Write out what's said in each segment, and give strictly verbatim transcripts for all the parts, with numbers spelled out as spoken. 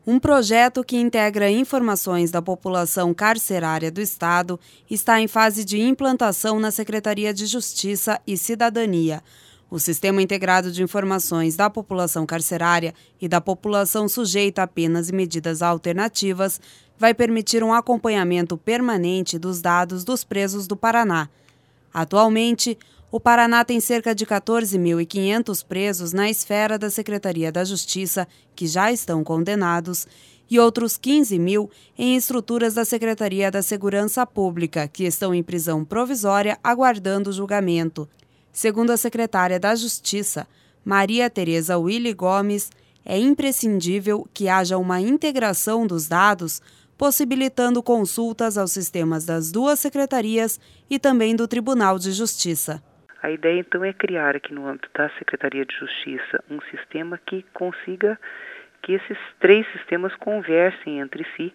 Um projeto que integra informações da população carcerária do Estado está em fase de implantação na Secretaria de Justiça e Cidadania. O Sistema Integrado de Informações da População Carcerária e da População Sujeita a Penas e Medidas Alternativas vai permitir um acompanhamento permanente dos dados dos presos do Paraná. Atualmente, o Paraná tem cerca de quatorze mil e quinhentos presos na esfera da Secretaria da Justiça, que já estão condenados, e outros quinze mil em estruturas da Secretaria da Segurança Pública, que estão em prisão provisória aguardando julgamento. Segundo a secretária da Justiça, Maria Tereza Willy Gomes, é imprescindível que haja uma integração dos dados, possibilitando consultas aos sistemas das duas secretarias e também do Tribunal de Justiça. A ideia, então, é criar aqui no âmbito da Secretaria de Justiça um sistema que consiga que esses três sistemas conversem entre si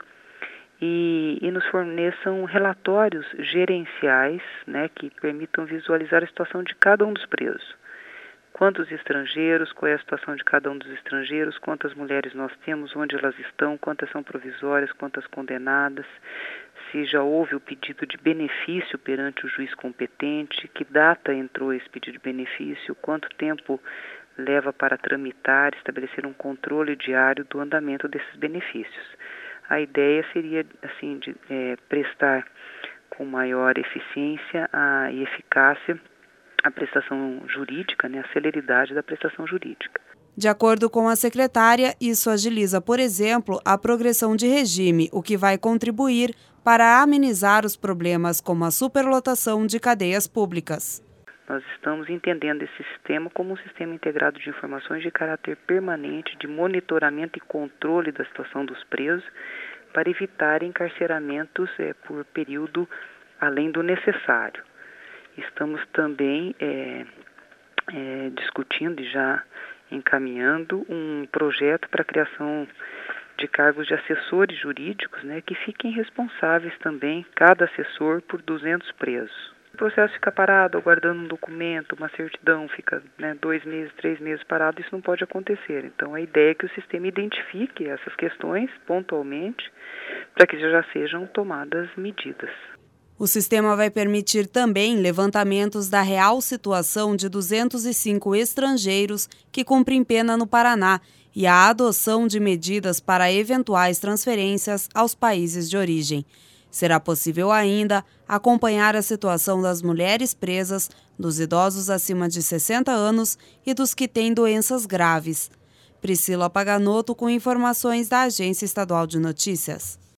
e, e nos forneçam relatórios gerenciais, né, que permitam visualizar a situação de cada um dos presos. Quantos estrangeiros, qual é a situação de cada um dos estrangeiros, quantas mulheres nós temos, onde elas estão, quantas são provisórias, quantas condenadas, se já houve o pedido de benefício perante o juiz competente, que data entrou esse pedido de benefício, quanto tempo leva para tramitar, estabelecer um controle diário do andamento desses benefícios. A ideia seria, assim, de é, prestar com maior eficiência a, e eficácia a prestação jurídica, né, a celeridade da prestação jurídica. De acordo com a secretária, isso agiliza, por exemplo, a progressão de regime, o que vai contribuir para amenizar os problemas como a superlotação de cadeias públicas. Nós estamos entendendo esse sistema como um sistema integrado de informações de caráter permanente, de monitoramento e controle da situação dos presos, para evitar encarceramentos é, por período além do necessário. Estamos também é, é, discutindo e já encaminhando um projeto para a criação de cargos de assessores jurídicos, né, que fiquem responsáveis também, cada assessor, por duzentos presos. O processo fica parado, aguardando um documento, uma certidão, fica né, dois meses, três meses parado, isso não pode acontecer. Então, a ideia é que o sistema identifique essas questões pontualmente, para que já sejam tomadas medidas. O sistema vai permitir também levantamentos da real situação de duzentos e cinco estrangeiros que cumprem pena no Paraná e a adoção de medidas para eventuais transferências aos países de origem. Será possível ainda acompanhar a situação das mulheres presas, dos idosos acima de sessenta anos e dos que têm doenças graves. Priscila Paganotto com informações da Agência Estadual de Notícias.